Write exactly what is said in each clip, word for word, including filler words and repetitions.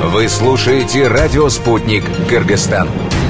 Вы слушаете «Радио Спутник», Кыргызстан.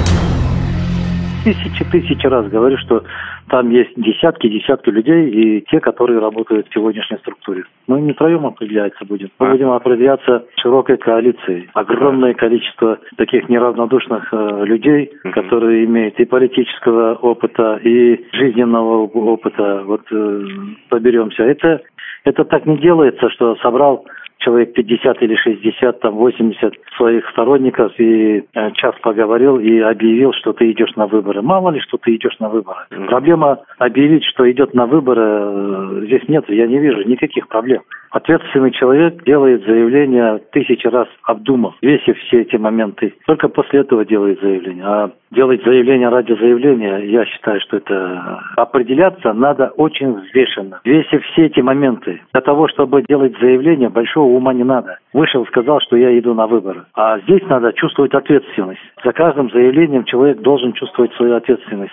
Тысячи, тысячи раз говорю, что там есть десятки, десятки людей и те, которые работают в сегодняшней структуре. Мы не втроем определяться будем. Мы будем определяться широкой коалицией. Огромное количество таких неравнодушных э, людей, которые имеют и политического опыта, и жизненного опыта. Вот э, поберемся. Это, это так не делается, что собрал человек пятьдесят или шестьдесят, там восемьдесят своих сторонников и э, час поговорил и объявил, что ты идешь на выборы. Мало ли, что ты идешь на выборы. Mm-hmm. Проблема объявить, что идет на выборы, э, здесь нет, я не вижу никаких проблем. Ответственный человек делает заявление тысячи раз обдумав, весив все эти моменты. Только после этого делает заявление. А делать заявление ради заявления, я считаю, что это определяться надо очень взвешенно. Весив все эти моменты. Для того, чтобы делать заявление, большого ума не надо. Вышел, сказал, что я иду на выборы. А здесь надо чувствовать ответственность. За каждым заявлением человек должен чувствовать свою ответственность.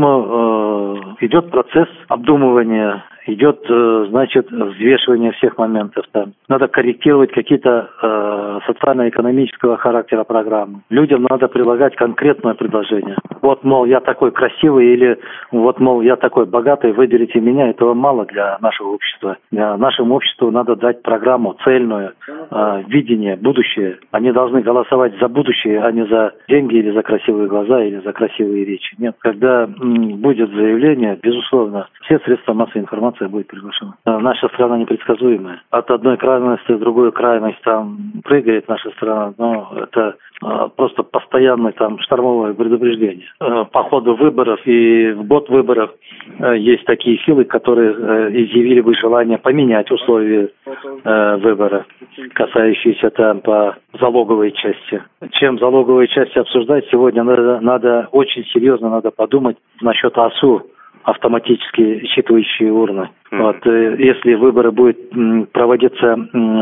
Поэтому э, идет процесс обдумывания, идет, э, значит, взвешивание всех моментов. Там. Надо корректировать какие-то э, социально-экономического характера программы. Людям надо предлагать конкретное предложение. Вот, мол, я такой красивый или вот, мол, я такой богатый, выберите меня. Этого мало для нашего общества. Для нашему обществу надо дать программу цельную, э, видение, будущее. Они должны голосовать за будущее, а не за деньги или за красивые глаза или за красивые речи. Нет, когда м, будет заявление, безусловно, все средства массовой информации будет приглашена. Наша страна непредсказуемая. От одной крайности в другую крайность там прыгает наша страна, но это э, просто постоянное там штормовое предупреждение. Э, по ходу выборов и в год выборов э, есть такие силы, которые э, изъявили бы желание поменять условия э, выбора, касающиеся там по залоговой части. Чем залоговой части обсуждать сегодня надо, надо очень серьезно надо подумать насчет АСУ, автоматически считывающие урны. Mm-hmm. Вот, если выборы будут проводиться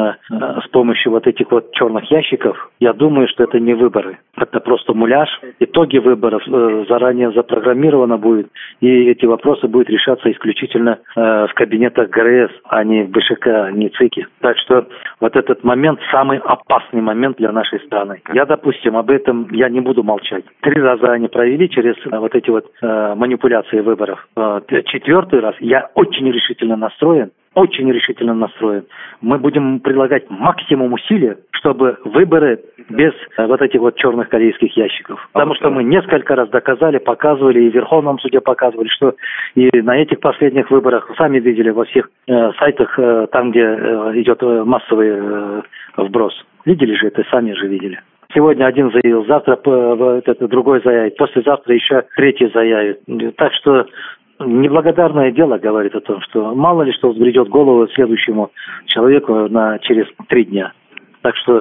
с помощью вот этих вот черных ящиков, я думаю, что это не выборы. Это просто муляж. Итоги выборов заранее запрограммировано будет, и эти вопросы будут решаться исключительно в кабинетах ГРС, а не в БШК, не ЦИКе. Так что вот этот момент самый опасный момент для нашей страны. Я, допустим, об этом я не буду молчать. Три раза они провели через вот эти вот манипуляции выборов. Четвертый раз я очень решительно настроен, очень решительно настроен. Мы будем прилагать максимум усилий, чтобы выборы без вот этих вот черных корейских ящиков. Потому что мы несколько раз доказали, показывали, и в Верховном суде показывали, что и на этих последних выборах, сами видели во всех э, сайтах, э, там, где э, идет массовый э, вброс. Видели же это, сами же видели. Сегодня один заявил, завтра этот другой заявит, послезавтра еще третий заявит. Так что неблагодарное дело говорит о том, что мало ли что взбредет голову следующему человеку на, через три дня. Так что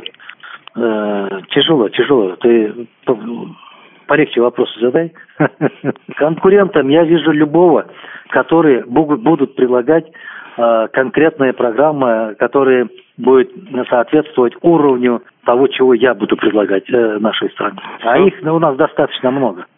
э, тяжело, тяжело. Ты полегче вопросы задай. Конкурентам я вижу любого, которые будут предлагать э, конкретные программы, которые будут соответствовать уровню того, чего я буду предлагать э, нашей стране. А их ну, у нас достаточно много.